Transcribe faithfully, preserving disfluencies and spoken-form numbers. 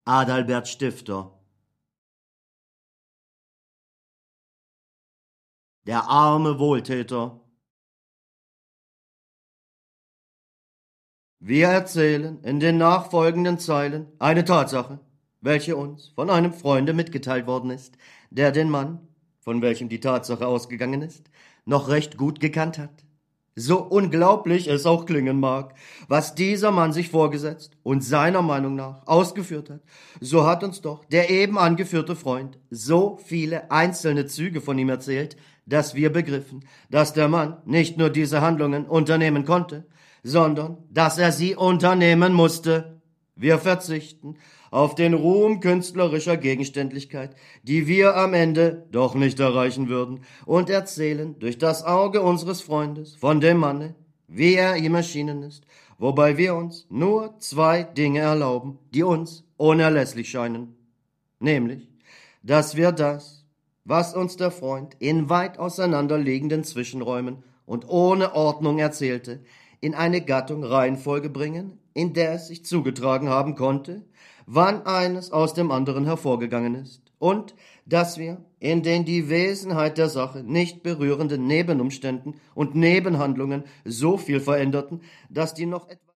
Adalbert Stifter. Der arme Wohltäter. Wir erzählen in den nachfolgenden Zeilen eine Tatsache, welche uns von einem Freunde mitgeteilt worden ist, der den Mann, von welchem die Tatsache ausgegangen ist, noch recht gut gekannt hat. So unglaublich es auch klingen mag, was dieser Mann sich vorgesetzt und seiner Meinung nach ausgeführt hat, so hat uns doch der eben angeführte Freund so viele einzelne Züge von ihm erzählt, dass wir begriffen, dass der Mann nicht nur diese Handlungen unternehmen konnte, sondern dass er sie unternehmen musste. Wir verzichten auf den Ruhm künstlerischer Gegenständlichkeit, die wir am Ende doch nicht erreichen würden, und erzählen durch das Auge unseres Freundes von dem Manne, wie er ihm erschienen ist, wobei wir uns nur zwei Dinge erlauben, die uns unerlässlich scheinen, nämlich, dass wir das, was uns der Freund in weit auseinanderliegenden Zwischenräumen und ohne Ordnung erzählte, in eine Gattung Reihenfolge bringen, in der es sich zugetragen haben konnte, wann eines aus dem anderen hervorgegangen ist, und dass wir in den die Wesenheit der Sache nicht berührenden Nebenumständen und Nebenhandlungen so viel veränderten, dass die noch etwas